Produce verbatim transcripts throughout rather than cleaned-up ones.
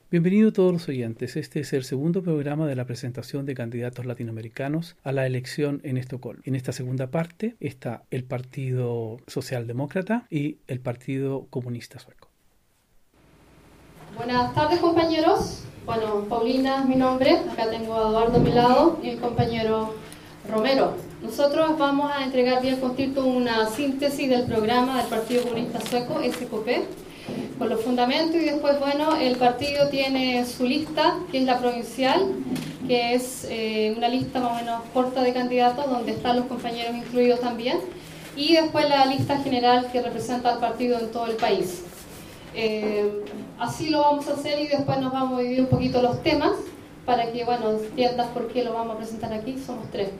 Bienvenidos todos los oyentes. Este es el segundo programa de la presentación de candidatos latinoamericanos a la elección en Estocolmo. En esta segunda parte está el Partido Socialdemócrata y el Partido Comunista Sueco. Buenas tardes, compañeros. Bueno, Paulina es mi nombre. Acá tengo a Eduardo a mi lado y el compañero Romero. Nosotros vamos a entregar bien contigo una síntesis del programa del Partido Comunista Sueco, S K P, con los fundamentos, y después, bueno, el partido tiene su lista, que es la provincial, que es eh, una lista más o menos corta de candidatos, donde están los compañeros incluidos también, y después la lista general que representa al partido en todo el país. Eh, así lo vamos a hacer y después nos vamos a dividir un poquito los temas, para que, bueno, entiendas por qué lo vamos a presentar aquí, somos tres.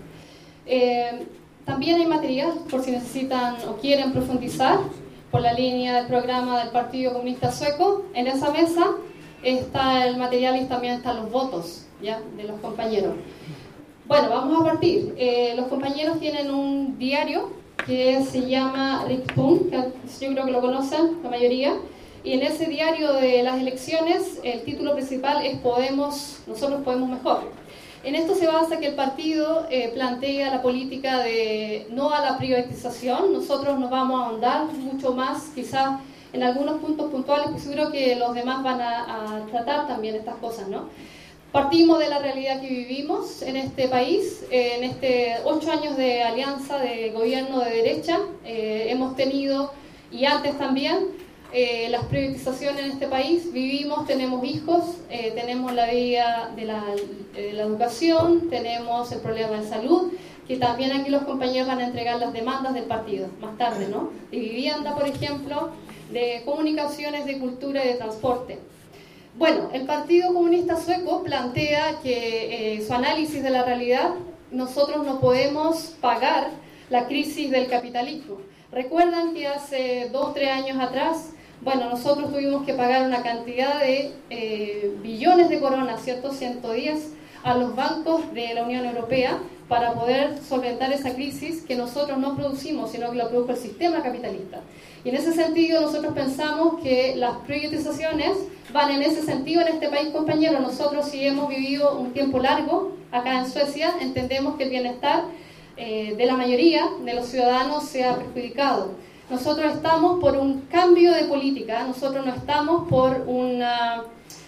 Eh, también hay material, por si necesitan o quieren profundizar, por la línea del programa del Partido Comunista Sueco. En esa mesa está el material y también están los votos, ¿ya?, de los compañeros. Bueno, vamos a partir. Eh, los compañeros tienen un diario que se llama Rikspunkt, que yo creo que lo conocen la mayoría, y en ese diario de las elecciones el título principal es Podemos, nosotros podemos mejor. En esto se basa que el partido eh, plantea la política de no a la privatización. Nosotros nos vamos a ahondar mucho más, quizás en algunos puntos puntuales, pues seguro que los demás van a, a tratar también estas cosas, ¿no? Partimos de la realidad que vivimos en este país, eh, en este ocho años de alianza de gobierno de derecha. Eh, hemos tenido, y antes también, Eh, las privatizaciones en este país. Vivimos, tenemos hijos, eh, tenemos la vida de la, de la educación, tenemos el problema de salud, que también aquí los compañeros van a entregar las demandas del partido más tarde, ¿no? De vivienda, por ejemplo, de comunicaciones, de cultura y de transporte. Bueno, el Partido Comunista Sueco plantea que eh, su análisis de la realidad, nosotros no podemos pagar la crisis del capitalismo. Recuerdan que hace dos, tres años atrás, bueno, nosotros tuvimos que pagar una cantidad de eh, billones de coronas, ¿cierto?, ciento diez, a los bancos de la Unión Europea para poder solventar esa crisis que nosotros no producimos, sino que lo produjo el sistema capitalista. Y en ese sentido nosotros pensamos que las privatizaciones van en ese sentido en este país, compañeros. Nosotros, si hemos vivido un tiempo largo acá en Suecia, entendemos que el bienestar eh, de la mayoría de los ciudadanos se ha perjudicado. Nosotros estamos por un cambio de política, nosotros no estamos por una,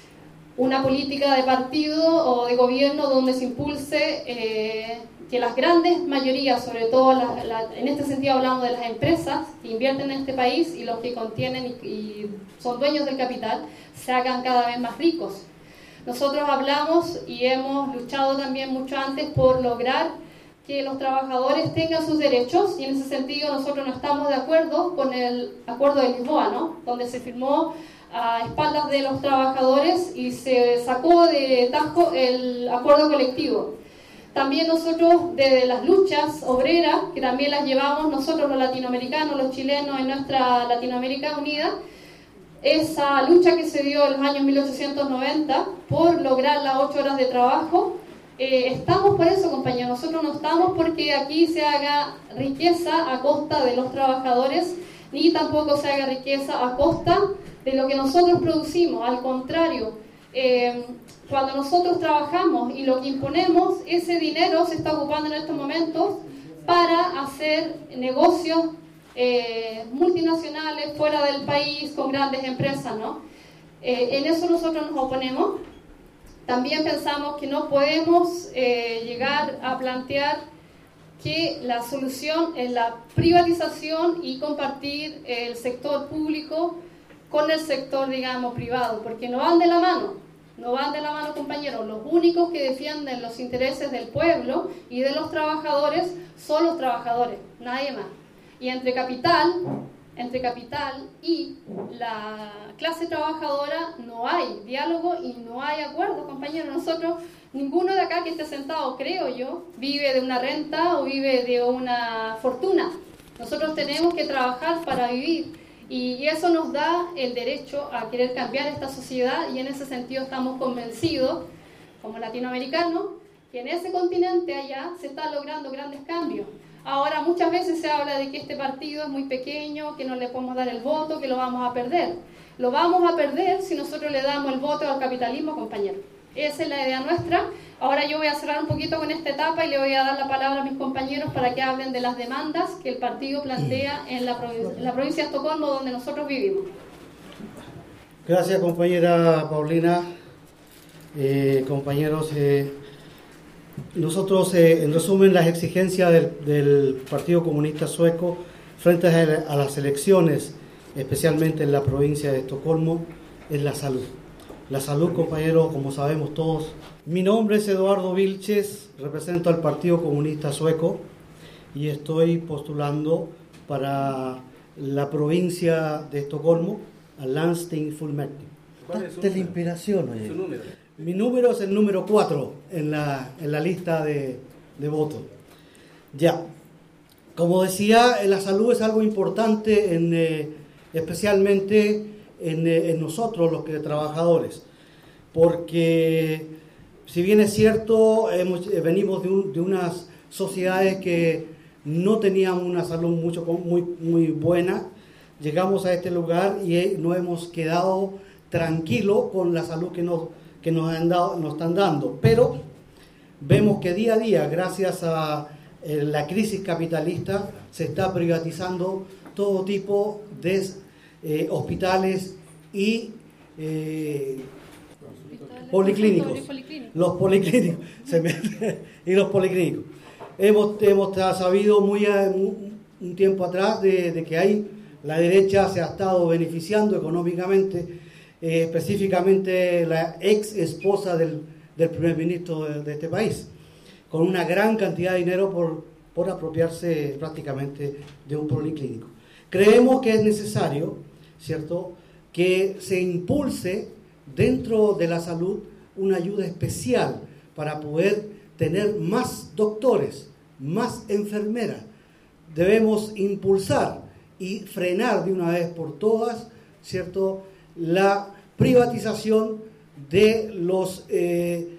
una política de partido o de gobierno donde se impulse eh, que las grandes mayorías, sobre todo la, la, en este sentido hablamos de las empresas que invierten en este país y los que contienen y, y son dueños del capital, se hagan cada vez más ricos. Nosotros hablamos y hemos luchado también mucho antes por lograr que los trabajadores tengan sus derechos, y en ese sentido nosotros no estamos de acuerdo con el acuerdo de Lisboa, ¿no?, donde se firmó a espaldas de los trabajadores y se sacó de tajo el acuerdo colectivo. También nosotros, desde las luchas obreras, que también las llevamos nosotros los latinoamericanos, los chilenos, en nuestra Latinoamérica Unida, esa lucha que se dio en los años mil ochocientos noventa por lograr las ocho horas de trabajo. Eh, estamos por eso, compañeros. Nosotros no estamos porque aquí se haga riqueza a costa de los trabajadores, ni tampoco se haga riqueza a costa de lo que nosotros producimos. Al contrario, eh, cuando nosotros trabajamos y lo que imponemos, ese dinero se está ocupando en estos momentos para hacer negocios eh, multinacionales fuera del país con grandes empresas, ¿no? Eh, en eso nosotros nos oponemos. También pensamos que no podemos eh, llegar a plantear que la solución es la privatización y compartir el sector público con el sector, digamos, privado, porque no van de la mano, no van de la mano, compañeros. Los únicos que defienden los intereses del pueblo y de los trabajadores son los trabajadores, nadie más. Y entre capital... entre capital y la clase trabajadora no hay diálogo y no hay acuerdo, compañeros. Nosotros, ninguno de acá que esté sentado, creo yo, vive de una renta o vive de una fortuna. Nosotros tenemos que trabajar para vivir, y eso nos da el derecho a querer cambiar esta sociedad, y en ese sentido estamos convencidos, como latinoamericanos, que en ese continente allá se están logrando grandes cambios. Ahora, muchas veces se habla de que este partido es muy pequeño, que no le podemos dar el voto, que lo vamos a perder. lo vamos a perder si nosotros le damos el voto al capitalismo, compañero. Esa es la idea nuestra. Ahora yo voy a cerrar un poquito con esta etapa y le voy a dar la palabra a mis compañeros para que hablen de las demandas que el partido plantea en la, provincia, en la provincia de Estocolmo, donde nosotros vivimos. Gracias, compañera Paulina. Eh, compañeros, eh, nosotros, eh, en resumen, las exigencias del, del Partido Comunista Sueco frente a, a las elecciones, especialmente en la provincia de Estocolmo, es la salud. La salud, compañeros, como sabemos todos. Mi nombre es Eduardo Vilches, represento al Partido Comunista Sueco y estoy postulando para la provincia de Estocolmo, al Landsting Fullmäktige. ¿Cuál es su De la número? inspiración, oye. ¿Su número? Mi número es el número cuatro en la, en la lista de, de votos. Ya, como decía, la salud es algo importante, en, eh, especialmente en, eh, en nosotros los que trabajadores, porque si bien es cierto, hemos, eh, venimos de, un, de unas sociedades que no teníamos una salud mucho, muy, muy buena, llegamos a este lugar y eh, nos hemos quedado tranquilos con la salud que nos que nos, han dado, nos están dando, pero vemos que día a día, gracias a eh, la crisis capitalista, se está privatizando todo tipo de eh, hospitales y eh, policlínicos. Los policlínicos se meten, y los policlínicos. Hemos, hemos sabido muy un, un tiempo atrás de, de que hay la derecha se ha estado beneficiando económicamente. Eh, específicamente la ex esposa del, del primer ministro de, de este país, con una gran cantidad de dinero por, por apropiarse prácticamente de un policlínico. Creemos que es necesario, ¿cierto?, que se impulse dentro de la salud una ayuda especial para poder tener más doctores, más enfermeras. Debemos impulsar y frenar de una vez por todas, ¿cierto?, la privatización de los eh,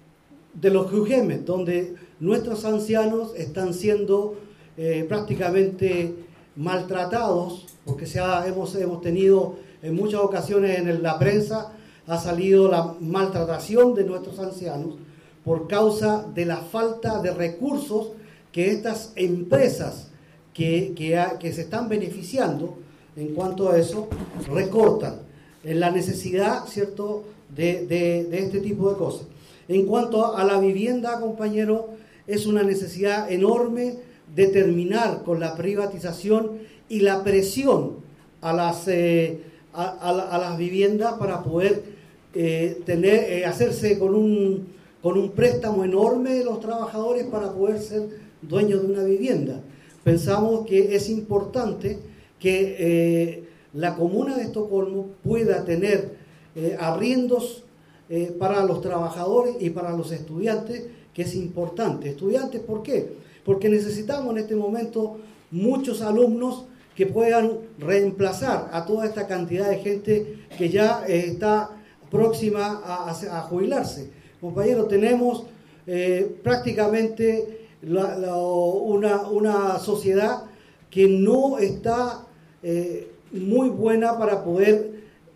de los Jugemes, donde nuestros ancianos están siendo eh, prácticamente maltratados, porque se ha, hemos, hemos tenido en muchas ocasiones en la prensa ha salido la maltratación de nuestros ancianos por causa de la falta de recursos que estas empresas que, que, ha, que se están beneficiando en cuanto a eso recortan. En la necesidad, ¿cierto?, de, de, de este tipo de cosas. En cuanto a la vivienda, compañero, es una necesidad enorme de terminar con la privatización y la presión a las, eh, a, a, a las viviendas para poder eh, tener, eh, hacerse con un, con un préstamo enorme de los trabajadores para poder ser dueños de una vivienda. Pensamos que es importante que eh, la comuna de Estocolmo pueda tener eh, arriendos eh, para los trabajadores y para los estudiantes, que es importante. Estudiantes, ¿por qué? Porque necesitamos en este momento muchos alumnos que puedan reemplazar a toda esta cantidad de gente que ya eh, está próxima a, a, a jubilarse. Compañeros, tenemos eh, prácticamente la, la, una, una sociedad que no está eh, muy buena para poder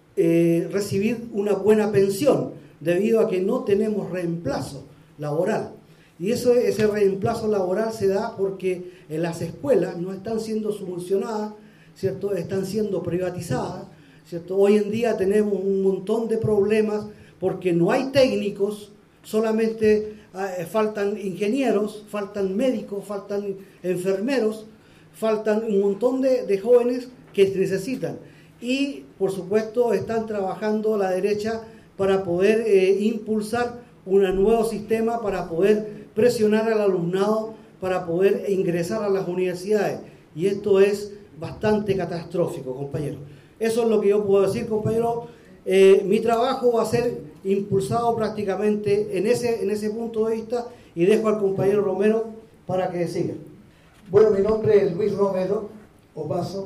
eh, recibir una buena pensión, debido a que no tenemos reemplazo laboral. Y eso, ese reemplazo laboral se da porque en las escuelas no están siendo subvencionadas, ¿cierto?, están siendo privatizadas, ¿cierto? Hoy en día tenemos un montón de problemas porque no hay técnicos, solamente eh, faltan ingenieros, faltan médicos, faltan enfermeros, faltan un montón de, de jóvenes que necesitan. Y, por supuesto, están trabajando la derecha para poder eh, impulsar un nuevo sistema, para poder presionar al alumnado, para poder ingresar a las universidades. Y esto es bastante catastrófico, compañero. Eso es lo que yo puedo decir, compañero. Eh, mi trabajo va a ser impulsado prácticamente en ese, en ese punto de vista, y dejo al compañero Romero para que siga. Bueno, mi nombre es Luis Romero Opaso.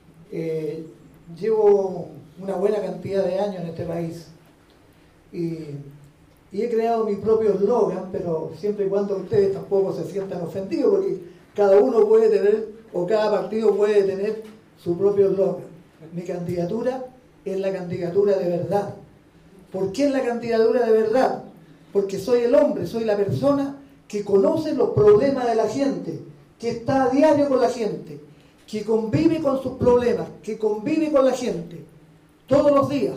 Eh, llevo una buena cantidad de años en este país y, y he creado mi propio eslogan, pero siempre y cuando ustedes tampoco se sientan ofendidos, porque cada uno puede tener, o cada partido puede tener su propio eslogan. Mi candidatura es la candidatura de verdad. ¿Por qué es la candidatura de verdad? Porque soy el hombre, soy la persona que conoce los problemas de la gente, que está a diario con la gente, que convive con sus problemas, que convive con la gente todos los días.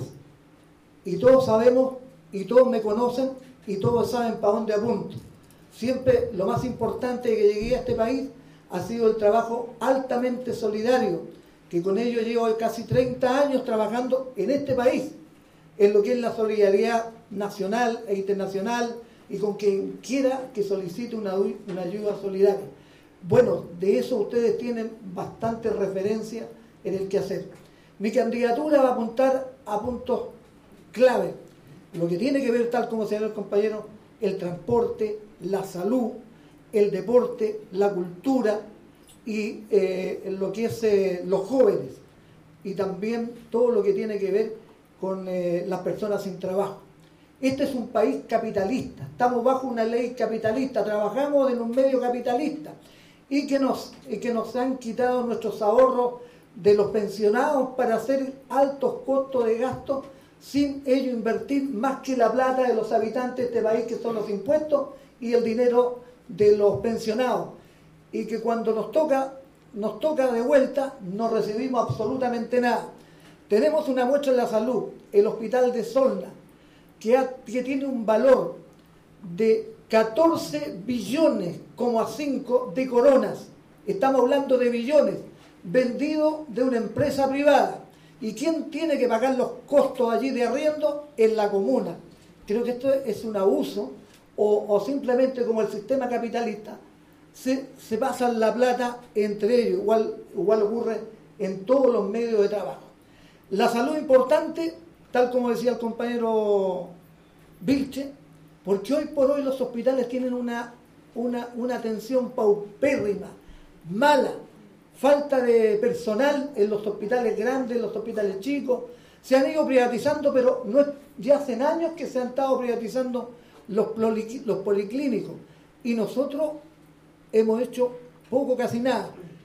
Y todos sabemos, y todos me conocen, y todos saben para dónde apunto. Siempre lo más importante que llegué a este país ha sido el trabajo altamente solidario, que con ello llevo casi treinta años trabajando en este país, en lo que es la solidaridad nacional e internacional, y con quien quiera que solicite una, una ayuda solidaria. Bueno, de eso ustedes tienen bastante referencia en el quehacer. Mi candidatura va a apuntar a puntos clave, lo que tiene que ver, tal como señaló el compañero, el transporte, la salud, el deporte, la cultura y eh, lo que es eh, los jóvenes, y también todo lo que tiene que ver con eh, las personas sin trabajo. Este es un país capitalista, estamos bajo una ley capitalista, trabajamos en un medio capitalista y que nos, y que nos han quitado nuestros ahorros de los pensionados para hacer altos costos de gasto, sin ello invertir más que la plata de los habitantes de este país, que son los impuestos y el dinero de los pensionados, y que cuando nos toca, nos toca de vuelta, no recibimos absolutamente nada. Tenemos una muestra en la salud, el hospital de Solna, que, ha, que tiene un valor de catorce billones, cinco de coronas, estamos hablando de billones, vendido de una empresa privada. ¿Y quién tiene que pagar los costos allí de arriendo? En la comuna. Creo que esto es un abuso, o, o simplemente como el sistema capitalista, se, se pasan la plata entre ellos, igual, igual ocurre en todos los medios de trabajo. La salud importante, tal como decía el compañero Vilche, porque hoy por hoy los hospitales tienen una, una, una atención paupérrima, mala, falta de personal en los hospitales grandes, en los hospitales chicos. Se han ido privatizando, pero no es, ya hace años que se han estado privatizando los, los policlínicos, y nosotros hemos hecho poco, casi nada.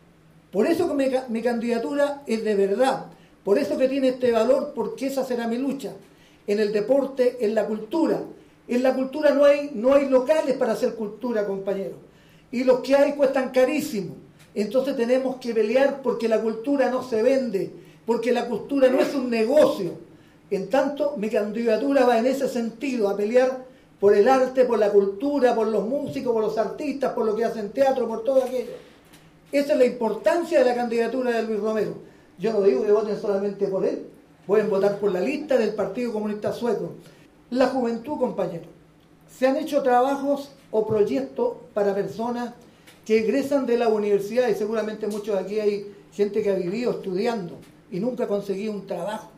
Por eso que mi, mi candidatura es de verdad, por eso que tiene este valor, porque esa será mi lucha. En el deporte, en la cultura. En la cultura no hay, no hay locales para hacer cultura, compañeros. Y los que hay cuestan carísimo. Entonces tenemos que pelear porque la cultura no se vende, porque la cultura no es un negocio. En tanto, mi candidatura va en ese sentido, a pelear por el arte, por la cultura, por los músicos, por los artistas, por lo que hacen teatro, por todo aquello. Esa es la importancia de la candidatura de Luis Romero. Yo no digo que voten solamente por él, pueden votar por la lista del Partido Comunista Sueco. La juventud, compañeros. Se han hecho trabajos o proyectos para personas que egresan de la universidad, y seguramente muchos de aquí hay gente que ha vivido estudiando y nunca ha conseguido un trabajo.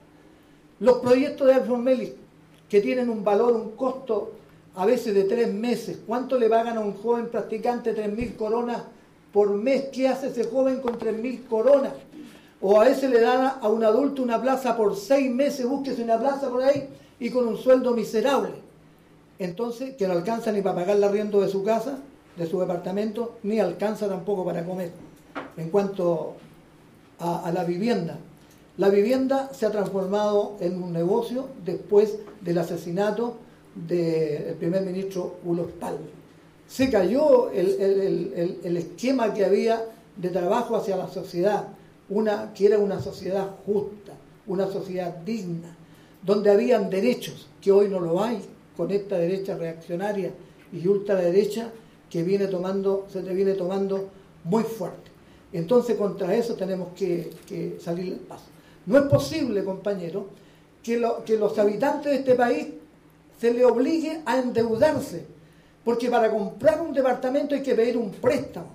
Los proyectos de Alfonmelis, que tienen un valor, un costo a veces de tres meses. ¿Cuánto le pagan a un joven practicante? Tres mil coronas por mes. ¿Qué hace ese joven con tres mil coronas? O a veces le dan a un adulto una plaza por seis meses, búsquese una plaza por ahí, y con un sueldo miserable. Entonces, que no alcanza ni para pagar el arriendo de su casa, de su departamento, ni alcanza tampoco para comer. En cuanto a, a la vivienda, la vivienda se ha transformado en un negocio después del asesinato del primer ministro Olof Palme. Se cayó el, el, el, el esquema que había de trabajo hacia la sociedad, una, que era una sociedad justa, una sociedad digna, donde habían derechos, que hoy no lo hay, con esta derecha reaccionaria y ultraderecha que viene tomando, se le viene tomando muy fuerte. Entonces contra eso tenemos que, que salir del paso. No es posible, compañeros, que, lo, que los habitantes de este país se les obligue a endeudarse, porque para comprar un departamento hay que pedir un préstamo,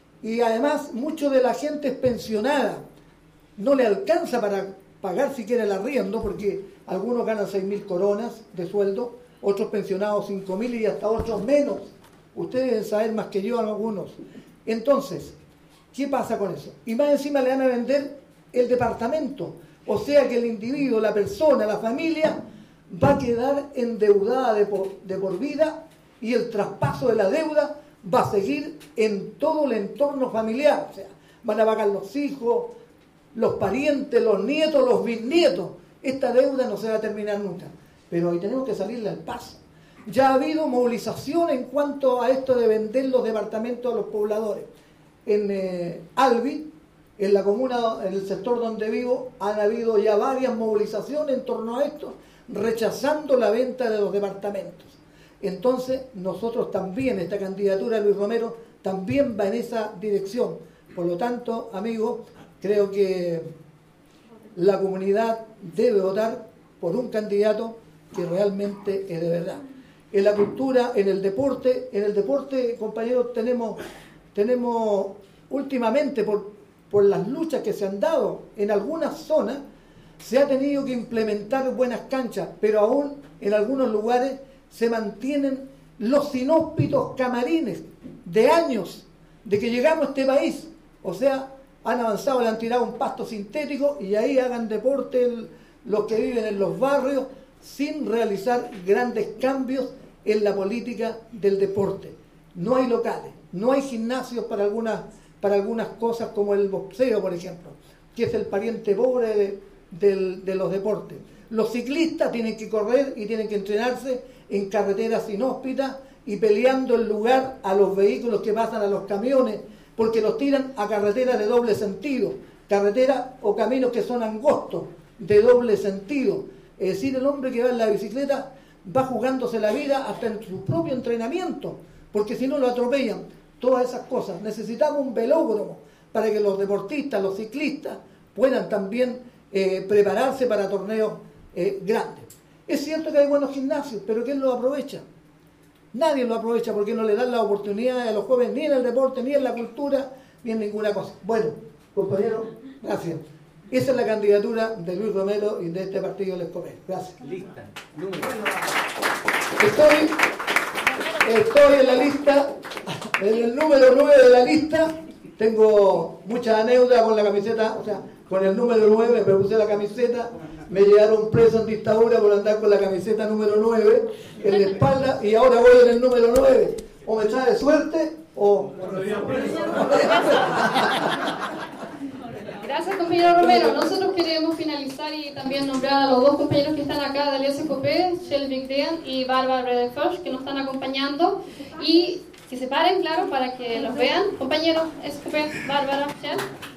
y además mucho de la gente es pensionada, no le alcanza para pagar siquiera el arriendo, porque algunos ganan seis mil coronas de sueldo, otros pensionados cinco mil y hasta otros menos. Ustedes deben saber más que yo algunos. Entonces, ¿qué pasa con eso? Y más encima le van a vender el departamento. O sea que el individuo, la persona, la familia, va a quedar endeudada de por, de por vida, y el traspaso de la deuda va a seguir en todo el entorno familiar. O sea, van a pagar los hijos, los parientes, los nietos, los bisnietos. esta deuda no se va a terminar nunca, pero hoy tenemos que salirle al paso. Ya ha habido movilización en cuanto a esto de vender los departamentos a los pobladores. En eh, Albi, en la comuna, en el sector donde vivo, han habido ya varias movilizaciones en torno a esto, rechazando la venta de los departamentos. Entonces, nosotros también, esta candidatura de Luis Romero, también va en esa dirección. Por lo tanto, amigos, creo que la comunidad debe votar por un candidato que realmente es de verdad. En la cultura, en el deporte, en el deporte, compañeros, tenemos, tenemos últimamente, por, por las luchas que se han dado en algunas zonas, se ha tenido que implementar buenas canchas, pero aún en algunos lugares se mantienen los inhóspitos camarines de años de que llegamos a este país. O sea, han avanzado, le han tirado un pasto sintético y ahí hagan deporte el, los que viven en los barrios, sin realizar grandes cambios en la política del deporte. No hay locales, no hay gimnasios para algunas, para algunas cosas como el boxeo, por ejemplo, que es el pariente pobre de, de, de los deportes. Los ciclistas tienen que correr y tienen que entrenarse en carreteras inhóspitas y peleando el lugar a los vehículos que pasan, a los camiones, porque los tiran a carreteras de doble sentido, carreteras o caminos que son angostos de doble sentido. Es decir, el hombre que va en la bicicleta va jugándose la vida hasta en su propio entrenamiento, porque si no lo atropellan. Todas esas cosas. Necesitamos un velódromo para que los deportistas, los ciclistas, puedan también eh, prepararse para torneos eh, grandes. Es cierto que hay buenos gimnasios, pero ¿quién los aprovecha? Nadie lo aprovecha porque no le dan la oportunidad a los jóvenes ni en el deporte, ni en la cultura, ni en ninguna cosa. Bueno, compañeros, gracias. Esa es la candidatura de Luis Romero y de este partido del Escobar. Gracias. Lista. Número. Estoy, estoy en la lista, en el número nueve de la lista. Tengo muchas anécdotas con la camiseta, o sea, con el número nueve, me puse la camiseta. Me llevaron preso en dictadura por andar con la camiseta número nueve en la espalda y ahora voy en el número nueve. O me trae suerte o... Gracias, compañero Romero. Nosotros queremos finalizar y también nombrar a los dos compañeros que están acá de Alianza Escopé, Shelby Green y Bárbara Redefors, que nos están acompañando. Y que se paren, claro, para que los vean. Compañeros Escopé, Bárbara, Shel.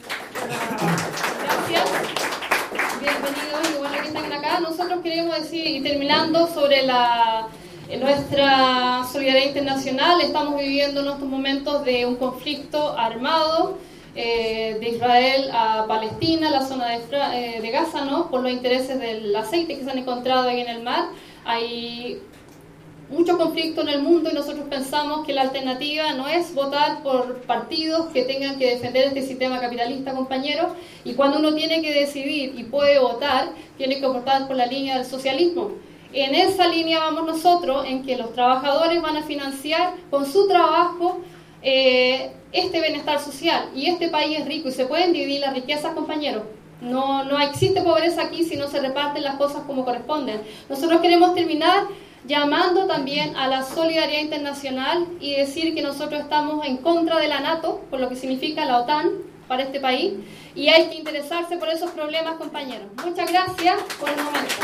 Gracias. Bienvenidos, igual que están acá. Nosotros queremos decir, y terminando, sobre la nuestra solidaridad internacional. Estamos viviendo en estos momentos de un conflicto armado eh, de Israel a Palestina, la zona de, eh, de Gaza, ¿no? Por los intereses del aceite que se han encontrado ahí en el mar. Hay mucho conflicto en el mundo y nosotros pensamos que la alternativa no es votar por partidos que tengan que defender este sistema capitalista, compañeros, y cuando uno tiene que decidir y puede votar, tiene que votar por la línea del socialismo. En esa línea vamos nosotros, en que los trabajadores van a financiar con su trabajo eh, este bienestar social, y este país es rico y se pueden dividir las riquezas, compañeros. No, no existe pobreza aquí si no se reparten las cosas como corresponden. Nosotros queremos terminar llamando también a la solidaridad internacional y decir que nosotros estamos en contra de la NATO, por lo que significa la OTAN para este país, y hay que interesarse por esos problemas, compañeros. Muchas gracias por el momento.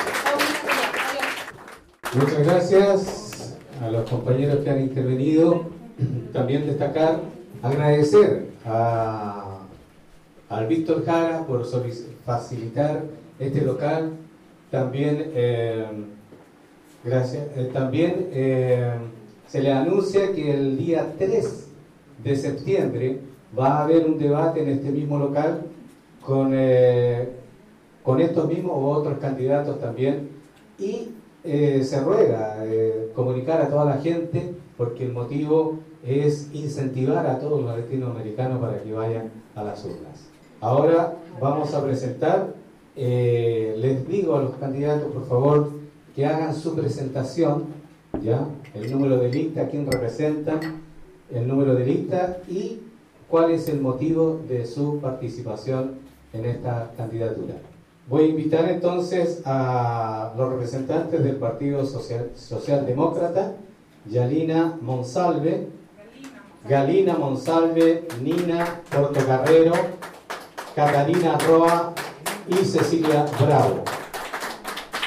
Adiós. Muchas gracias a los compañeros que han intervenido. También destacar, agradecer a, al Víctor Jara por facilitar este local. También... Eh, Gracias. Eh, también eh, se le anuncia que el día tres de septiembre va a haber un debate en este mismo local con, eh, con estos mismos u otros candidatos también, y eh, se ruega eh, comunicar a toda la gente, porque el motivo es incentivar a todos los latinoamericanos para que vayan a las urnas. Ahora vamos a presentar, eh, les digo a los candidatos, por favor, que hagan su presentación, ya, el número de lista, quién representan, el número de lista y cuál es el motivo de su participación en esta candidatura. Voy a invitar entonces a los representantes del Partido Social, Socialdemócrata, Yalina Monsalve, Galina Monsalve, Nina Portocarrero, Catalina Roa y Cecilia Bravo.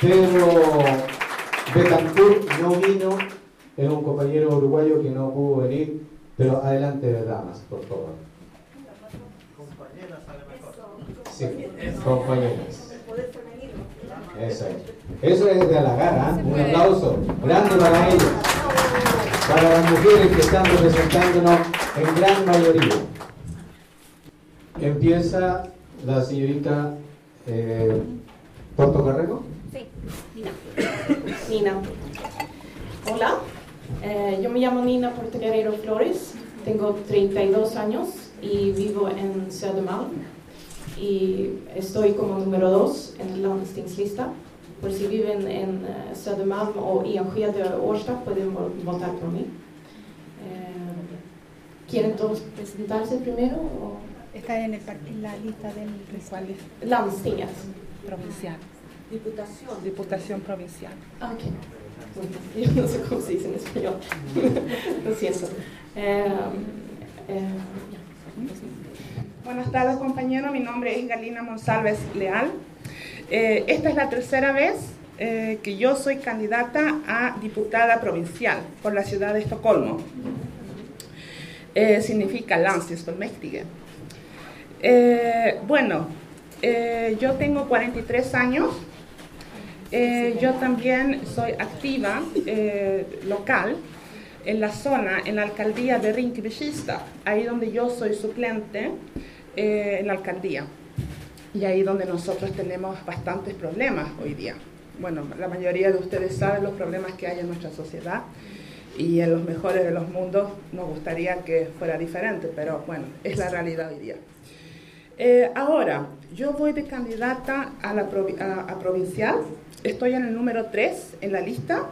Pedro Betancourt no vino, es un compañero uruguayo que no pudo venir, pero adelante, damas, por favor. Compañeras, sale mejor. Sí, compañeras. Eso es. Eso es de halagar, ¿eh? Un aplauso grande para ellas, para las mujeres que están representándonos en gran mayoría. Empieza la señorita eh, Portocarrero. Sí, Nina. Nina. Hola, eh, yo me llamo Nina Portocarrero Flores, tengo treinta y dos años y vivo en Södermalm. Y estoy como número dos en la landstingslista. Por si viven en uh, Södermalm o i Enskede o Årsta pueden votar por mí. Eh, ¿Quieren todos presentarse primero? O? Está en, el, en la lista del cuál es Landstinget. Provincial. Diputación. Diputación provincial. Ok. Bueno, yo no sé cómo se dice en español. Lo siento. Eh, eh, Buenas tardes, compañeros. Mi nombre es Galina Monsalves Leal. Eh, esta es la tercera vez eh, que yo soy candidata a diputada provincial por la ciudad de Estocolmo. Eh, significa Landstingsfullmäktige. Eh, bueno, eh, yo tengo cuarenta y tres años. Eh, yo también soy activa eh, local en la zona, en la alcaldía de Rinkeby-Kista, ahí donde yo soy suplente eh, en la alcaldía. Y ahí donde nosotros tenemos bastantes problemas hoy día. Bueno, la mayoría de ustedes saben los problemas que hay en nuestra sociedad y en los mejores de los mundos nos gustaría que fuera diferente, pero bueno, es la realidad hoy día. Eh, ahora, yo voy de candidata a, la provi a, a provincial, estoy en el número tres en la lista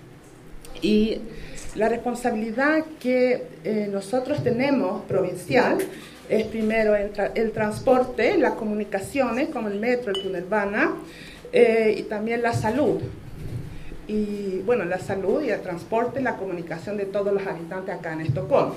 y la responsabilidad que eh, nosotros tenemos provincial es primero el, tra el transporte, las comunicaciones como el metro, el tunnelbana eh, y también la salud. Y bueno, la salud y el transporte, la comunicación de todos los habitantes acá en Estocolmo.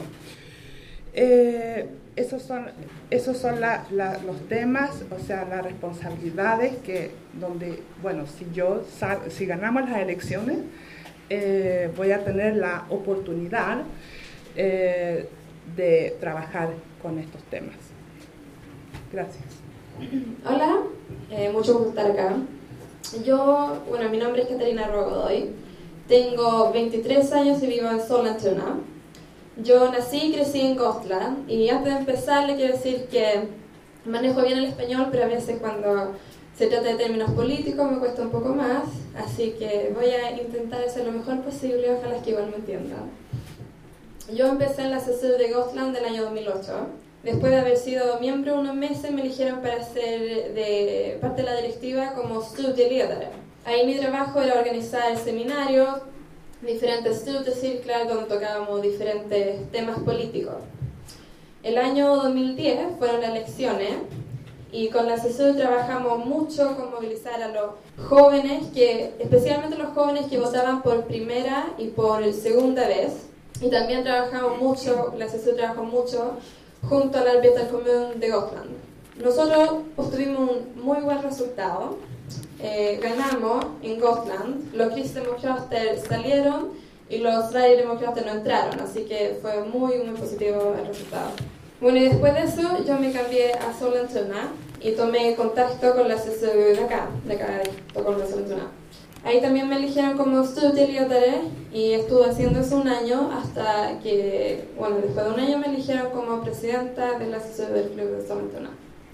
Eh, esos son, esos son la, la, los temas, o sea, las responsabilidades que, donde, bueno, si yo, sal, si ganamos las elecciones, eh, voy a tener la oportunidad eh, de trabajar con estos temas. Gracias. Hola, eh, mucho gusto estar acá. Yo, bueno, mi nombre es Catarina Rogodoy, tengo veintitrés años y vivo en Sollentuna. Yo nací y crecí en Gotland y antes de empezar le quiero decir que manejo bien el español, pero a veces cuando se trata de términos políticos me cuesta un poco más, así que voy a intentar hacer lo mejor posible, ojalá que igual me entiendan. Yo empecé en la C S U de Gotland del año dos mil ocho. Después de haber sido miembro unos meses me eligieron para ser de parte de la directiva como studieledare. Ahí mi trabajo era organizar seminarios, diferentes studiecirklar donde tocábamos diferentes temas políticos. El año dos mil diez fueron las elecciones y con la C S U trabajamos mucho con movilizar a los jóvenes, que, especialmente los jóvenes que votaban por primera y por segunda vez. Y también trabajamos mucho, la C S U trabajó mucho junto al Arbetarkommun de Gotland. Nosotros obtuvimos un muy buen resultado. Eh, ganamos en Gotland, los kristdemokrater salieron y los sverigedemokrater no entraron, así que fue muy, muy positivo el resultado. Bueno, y después de eso yo me cambié a Sollentuna y tomé contacto con la C S U de acá, de acá de Estocolmo, de Sollentuna. Ahí también me eligieron como studieledare y estuve haciendo eso un año hasta que, bueno, después de un año me eligieron como presidenta de la C S U del Club de Sollentuna.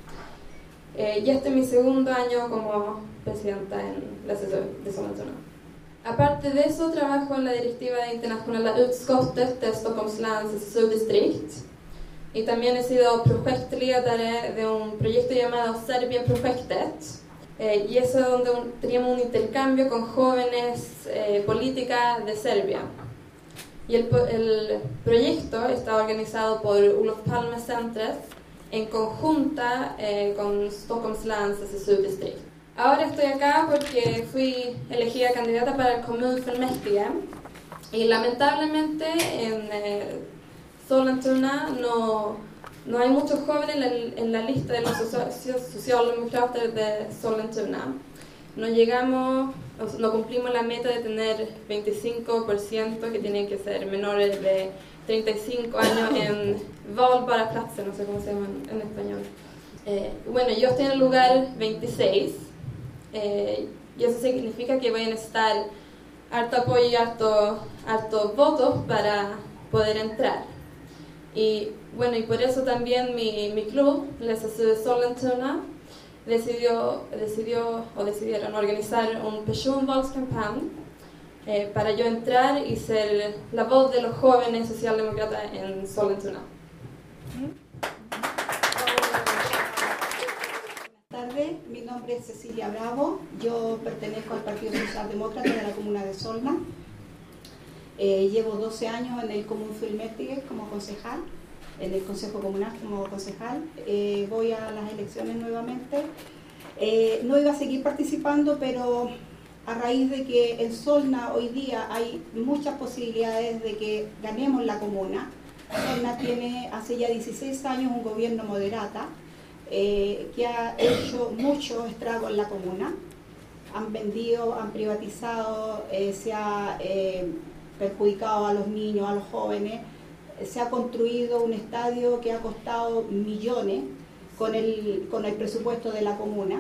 Eh, y este es mi segundo año como presidenta en la C S U de Sollentuna. Aparte de eso, trabajo en la directiva de Internationella Utskottet de Stockholms läns C S U-distrikt. Y también he sido projektledare de un proyecto llamado Serbien-projektet. Eh, y eso es donde un, teníamos un intercambio con jóvenes eh, políticas de Serbia. Y el, el proyecto está organizado por Olof Palme Centret en conjunta eh, con Stockholms läns C S U-distrikt. Ahora estoy acá porque fui elegida candidata para el kommunfullmäktige y lamentablemente en eh, Sollentuna no, no hay muchos jóvenes en la, en la lista de los socialdemokrater de Sollentuna. No llegamos no cumplimos la meta de tener veinticinco por ciento que tienen que ser menores de treinta y cinco años en valbara platser, no sé cómo se llama en, en español. Eh, bueno, yo estoy en el lugar veintiséis, eh, y eso significa que voy a necesitar harto apoyo y harto, harto votos para poder entrar. Y bueno, y por eso también mi, mi club, les de Sollentuna, decidió, decidió o decidieron organizar un personvalskampanj eh, para yo entrar y ser la voz de los jóvenes socialdemócratas en Sollentuna. Buenas tardes, mi nombre es Cecilia Bravo, yo pertenezco al Partido Socialdemócrata de la Comuna de Solna. Eh, llevo doce años en el Kommunfullmäktige como concejal, en el Consejo Comunal como concejal. Eh, voy a las elecciones nuevamente. Eh, no iba a seguir participando, pero a raíz de que en Solna hoy día hay muchas posibilidades de que ganemos la comuna. Solna tiene hace ya dieciséis años un gobierno moderata eh, que ha hecho mucho estrago en la comuna. Han vendido, han privatizado, eh, se ha eh, perjudicado a los niños, a los jóvenes. Se ha construido un estadio que ha costado millones con el, con el presupuesto de la comuna.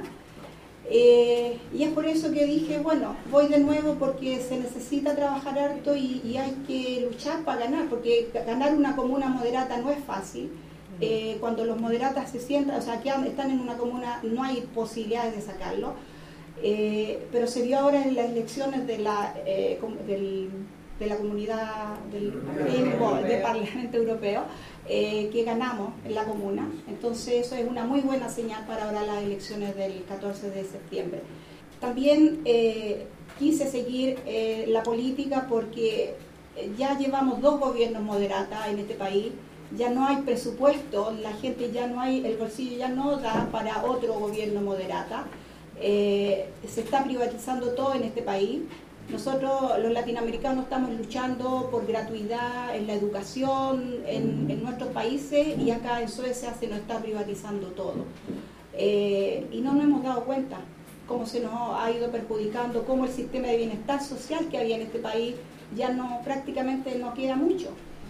Eh, y es por eso que dije, bueno, voy de nuevo porque se necesita trabajar harto y, y hay que luchar para ganar, porque ganar una comuna moderata no es fácil. Eh, cuando los moderatas se sientan, o sea, que están en una comuna, no hay posibilidades de sacarlo. Eh, pero se dio ahora en las elecciones de la, eh, del, de la comunidad del, del Parlamento Europeo, eh, que ganamos en la comuna. Entonces eso es una muy buena señal para ahora las elecciones del catorce de septiembre. También eh, quise seguir eh, la política porque ya llevamos dos gobiernos moderatas en este país, ya no hay presupuesto, la gente ya no hay, el bolsillo ya no da para otro gobierno moderata. Eh, se está privatizando todo en este país. Nosotros los latinoamericanos estamos luchando por gratuidad en la educación en, en nuestros países, y acá en Suecia se nos está privatizando todo. Eh, y no nos hemos dado cuenta cómo se nos ha ido perjudicando, cómo el sistema de bienestar social que había en este país ya no, prácticamente no queda mucho.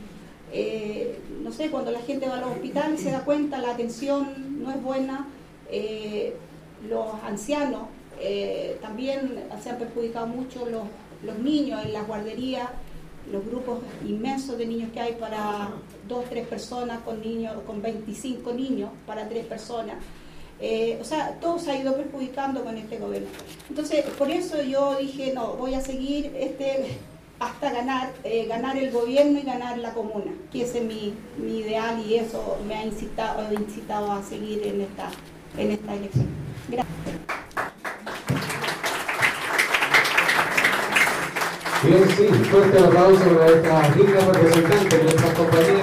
Eh, no sé, cuando la gente va a los hospitales se da cuenta, la atención no es buena. Eh, los ancianos eh, también se han perjudicado mucho, los, los niños en las guarderías, los grupos inmensos de niños que hay para dos, tres personas, con niños, con veinticinco niños para tres personas. Eh, o sea, todo se ha ido perjudicando con este gobierno. Entonces, por eso yo dije, no, voy a seguir este hasta ganar, eh, ganar el gobierno y ganar la comuna, que ese es mi, mi ideal, y eso me ha incitado, incitado a seguir en esta, en esta elección. Gracias. Bien, sí, fuerte aplauso para nuestras dignas representantes, nuestras compañeras.